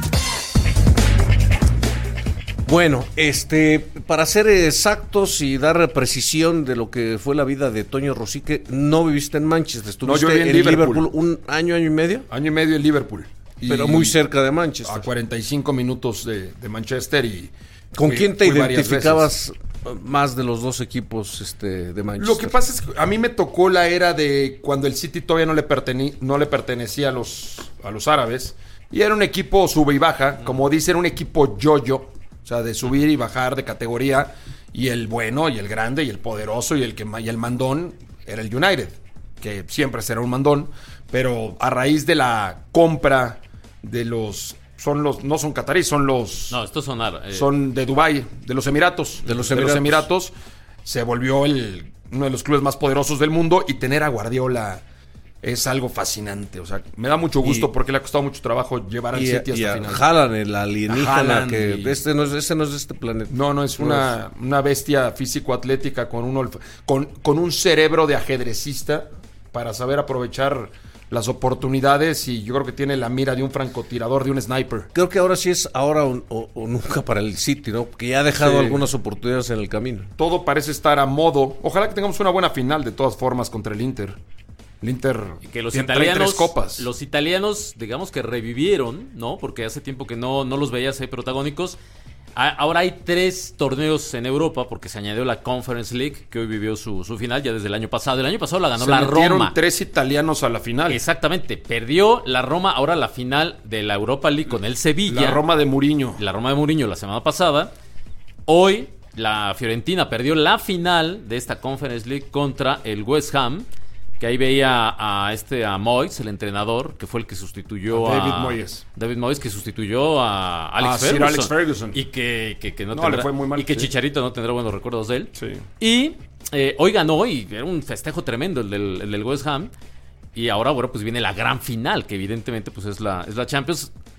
Bueno, este, para ser exactos y dar precisión de lo que fue la vida de Toño Rosique, no viviste en Manchester, estuviste no, yo en, en Liverpool. Liverpool un año, año y medio. Año y medio en Liverpool. Pero muy cerca de Manchester. A cuarenta y cinco minutos de, de Manchester. Y ¿Con fui, quién te identificabas más de los dos equipos este, de Manchester? Lo que pasa es que a mí me tocó la era de cuando el City todavía no le, pertene, no le pertenecía a los, a los árabes. Y era un equipo sube y baja, como dice, era un equipo yo-yo. O sea, de subir y bajar de categoría, y el bueno, y el grande, y el poderoso, y el que y el mandón era el United, que siempre será un mandón, pero a raíz de la compra de los, son los, no son cataríes, son los... No, estos son árabes. Son de Dubái, de los Emiratos. De los de Emiratos. los Emiratos, se volvió el, uno de los clubes más poderosos del mundo, y tener a Guardiola es algo fascinante. O sea, me da mucho gusto y, porque le ha costado mucho trabajo llevar al City hasta el final. Haaland, el alienígena, Haaland, que y... este, no es, este no es de este planeta. No, no, es no una, es. una bestia físico-atlética con un, olf- con, con un cerebro de ajedrecista para saber aprovechar las oportunidades, y yo creo que tiene la mira de un francotirador, de un sniper. Creo que ahora sí es ahora o, o, o nunca para el City, ¿no? Porque ya ha dejado sí. algunas oportunidades en el camino. Todo parece estar a modo. Ojalá que tengamos una buena final de todas formas contra el Inter. El Inter y que los italianos, copas. los italianos, digamos que revivieron, ¿no? Porque hace tiempo que no, no los veías ahí protagónicos. A, ahora hay tres torneos en Europa porque se añadió la Conference League, que hoy vivió su, su final ya desde el año pasado. El año pasado la ganó se la Roma. Tres italianos a la final. Exactamente, perdió la Roma, ahora la final de la Europa League con el Sevilla. La Roma de Mourinho. La Roma de Mourinho la semana pasada. Hoy la Fiorentina perdió la final de esta Conference League contra el West Ham. Que ahí veía a este a Moyes, el entrenador, que fue el que sustituyó a, David a Moyes. David Moyes, que sustituyó a Alex, ah, Ferguson, Alex Ferguson. Y que, que, que no, no tendrá, le fue muy mal, y que sí. Chicharito no tendrá buenos recuerdos de él. Sí. Y eh, hoy ganó, y era un festejo tremendo el del, el del West Ham. Y ahora, bueno, pues viene la gran final, que evidentemente pues es la, es la Champions.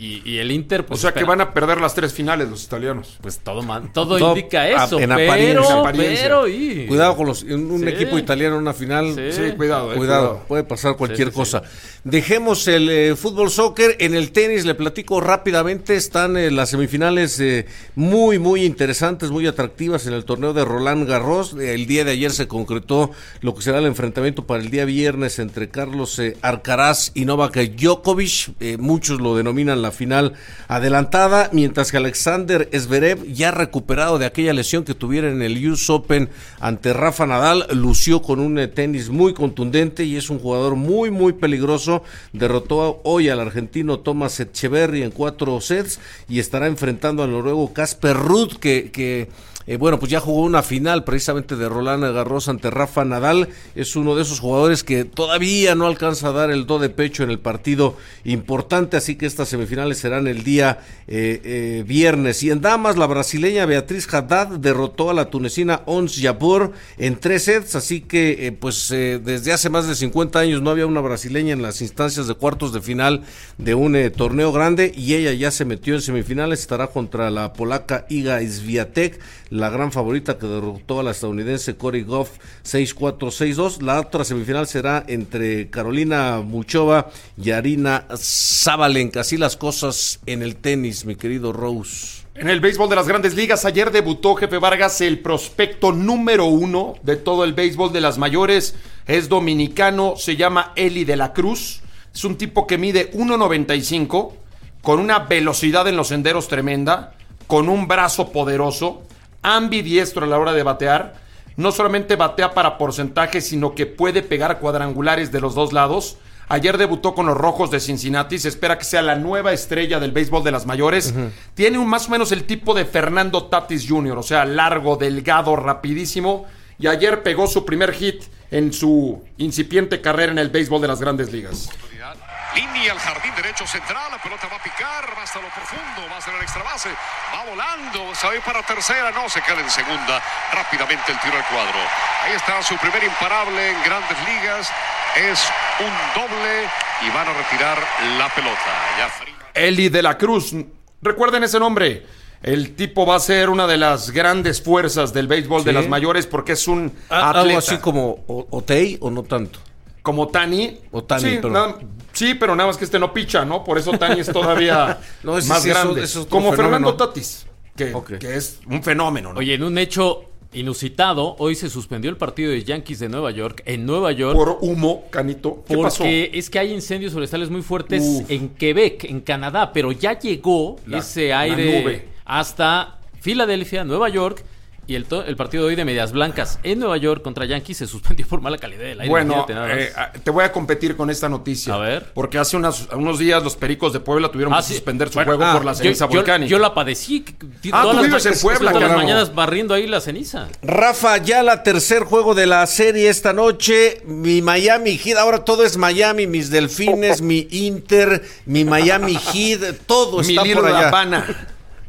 y, y el Inter, pues. O sea espera. que van a perder las tres finales los italianos. Pues todo man, todo, todo indica eso, en pero, apariencia. pero y... Cuidado con los, un, un Sí. equipo italiano en una final. Sí, Sí, cuidado, eh, Cuidado, cuidado. puede pasar cualquier Sí, sí, cosa. Dejemos el eh, fútbol soccer. En el tenis, le platico rápidamente, están eh, las semifinales eh, muy, muy interesantes, muy atractivas en el torneo de Roland Garros. El día de ayer se concretó lo que será el enfrentamiento para el día viernes entre Carlos eh, Alcaraz y Novak Djokovic. Eh, muchos lo denominan la final adelantada, mientras que Alexander Zverev, ya recuperado de aquella lesión que tuviera en el U S Open ante Rafa Nadal, lució con un eh, tenis muy contundente y es un jugador muy, muy peligroso. Derrotó hoy al argentino Thomas Etcheverry en cuatro sets y estará enfrentando al noruego Casper Ruud, que, que eh, bueno, pues ya jugó una final precisamente de Roland Garros ante Rafa Nadal. Es uno de esos jugadores que todavía no alcanza a dar el do de pecho en el partido importante, así que estas semifinales serán el día eh, eh, viernes. Y en damas, la brasileña Beatriz Haddad derrotó a la tunecina Ons Jabeur en tres sets, así que eh, pues eh, desde hace más de cincuenta años no había una brasileña en las instancias de cuartos de final de un eh, torneo grande, y ella ya se metió en semifinales. Estará contra la polaca Iga Swiatek, la gran favorita, que derrotó a la estadounidense Cory Goff seis cuatro, seis dos. La otra semifinal será entre Carolina Muchova y Arina Sabalenka. Así las cosas en el tenis, mi querido Rose. En el béisbol de las Grandes Ligas, ayer debutó, Jefe Vargas, el prospecto número uno de todo el béisbol de las mayores. Es dominicano, se llama Eli de la Cruz. Es un tipo que mide uno noventa y cinco, con una velocidad en los senderos tremenda, con un brazo poderoso, ambidiestro a la hora de batear. No solamente batea para porcentaje, sino que puede pegar cuadrangulares de los dos lados. Ayer debutó con los Rojos de Cincinnati. Se espera que sea la nueva estrella del béisbol de las mayores. Uh-huh. Tiene un, más o menos el tipo de Fernando Tatis junior, o sea, largo, delgado, rapidísimo. Y ayer pegó su primer hit en su incipiente carrera en el béisbol de las Grandes Ligas. Línea al jardín derecho central, la pelota va a picar, va hasta lo profundo, va a ser el extra base, va volando, se va a ir para tercera, no, se queda en segunda, rápidamente el tiro al cuadro. Ahí está su primer imparable en Grandes Ligas, es un doble y van a retirar la pelota. Ya... Eli de la Cruz, recuerden ese nombre. El tipo va a ser una de las grandes fuerzas del béisbol ¿Sí? de las mayores, porque es un ah, atleta. ¿Algo así como Otey o no tanto? Como Tani. O Tani, sí, pero... Nada, sí, pero nada más que este no picha, ¿no? Por eso Tani es todavía no, es, más sí, grande. Eso, eso es como fenómeno. Fernando Tatis, que, okay. que es un fenómeno, ¿no? Oye, en un hecho inusitado, hoy se suspendió el partido de Yankees de Nueva York, en Nueva York. Por humo, Canito. ¿Qué porque pasó? es que hay incendios forestales muy fuertes Uf. en Quebec, en Canadá, pero ya llegó la, ese aire hasta Filadelfia, Nueva York. Y el, to- el partido de hoy de Medias Blancas en Nueva York contra Yankees se suspendió por mala calidad del aire. Bueno, eh, te voy a competir con esta noticia. A ver. Porque hace unas, unos días los Pericos de Puebla tuvieron ah, que sí. suspender su bueno, juego ah, por la ceniza yo, volcánica. Yo, yo la padecí. Ah, tú vives en Puebla. Todas las mañanas barriendo ahí la ceniza. Rafa, ya la tercer juego de la serie esta noche. Mi Miami Heat, ahora todo es Miami. Mis Delfines, mi Inter, mi Miami Heat, todo mi está Lilo por allá. La Habana.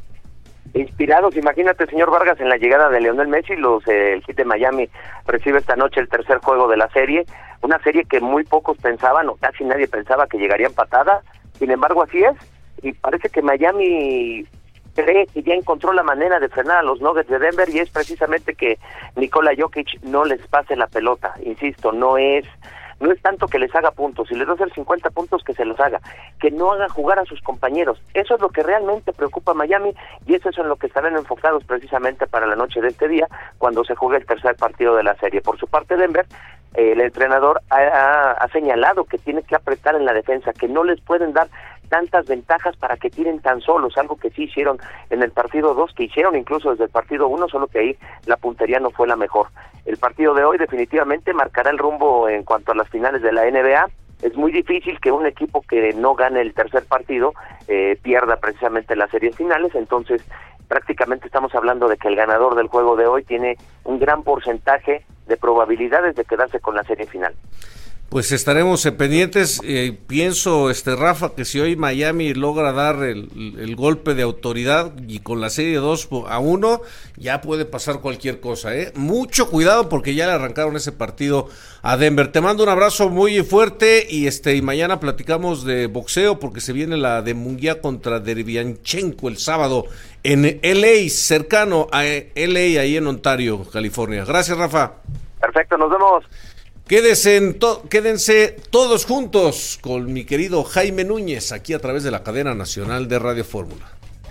Inspirados, imagínate, señor Vargas, en la llegada de Lionel Messi, los eh, el Heat de Miami recibe esta noche el tercer juego de la serie, una serie que muy pocos pensaban, o casi nadie pensaba que llegaría empatada, sin embargo así es, y parece que Miami cree que ya encontró la manera de frenar a los Nuggets de Denver, y es precisamente que Nikola Jokic no les pase la pelota, insisto, no es... No es tanto que les haga puntos, si les va a hacer cincuenta puntos que se los haga, que no haga jugar a sus compañeros. Eso es lo que realmente preocupa a Miami y eso es en lo que estarán enfocados precisamente para la noche de este día, cuando se juegue el tercer partido de la serie. Por su parte, Denver, eh, el entrenador ha, ha, ha señalado que tiene que apretar en la defensa, que no les pueden dar tantas ventajas para que tiren tan solos, algo que sí hicieron en el partido dos, que hicieron incluso desde el partido uno, solo que ahí la puntería no fue la mejor. El partido de hoy definitivamente marcará el rumbo en cuanto a las finales de la N B A. Es muy difícil que un equipo que no gane el tercer partido eh, pierda precisamente las series finales, entonces prácticamente estamos hablando de que el ganador del juego de hoy tiene un gran porcentaje de probabilidades de quedarse con la serie final. pues estaremos pendientes. Eh, pienso, este Rafa, que si hoy Miami logra dar el, el golpe de autoridad y con la serie dos a uno, ya puede pasar cualquier cosa, ¿eh? Mucho cuidado porque ya le arrancaron ese partido a Denver. Te mando un abrazo muy fuerte y este y mañana platicamos de boxeo porque se viene la de Munguía contra Derevyanchenko el sábado en L A, cercano a L A, ahí en Ontario, California. Gracias, Rafa. Perfecto, nos vemos. Quédense, en to- quédense todos juntos con mi querido Jaime Núñez, aquí a través de la cadena nacional de Radio Fórmula.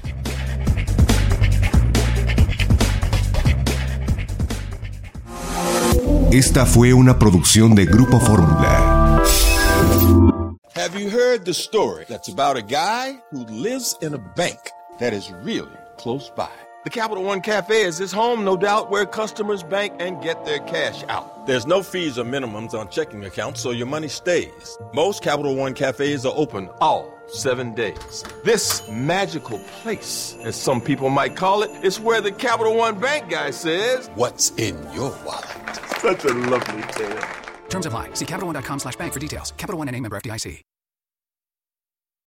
Esta fue una producción de Grupo Fórmula. Have you heard the story that's about a guy who lives in a bank that is really close by? The Capital One Cafe is his home, no doubt, where customers bank and get their cash out. There's no fees or minimums on checking accounts, so your money stays. Most Capital One Cafes are open all seven days. This magical place, as some people might call it, is where the Capital One Bank guy says, "What's in your wallet?" Such a lovely tale. Terms apply. See CapitalOne.com slash bank for details. Capital One N A member F D I C.